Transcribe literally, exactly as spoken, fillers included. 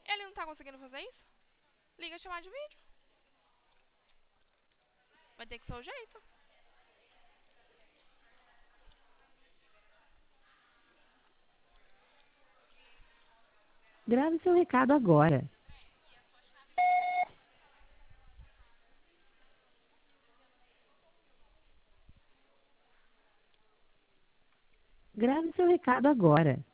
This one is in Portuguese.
Ele não tá conseguindo fazer isso? Liga chamar de vídeo. Vai ter que ser o jeito. Grave seu recado agora. Grave seu recado agora.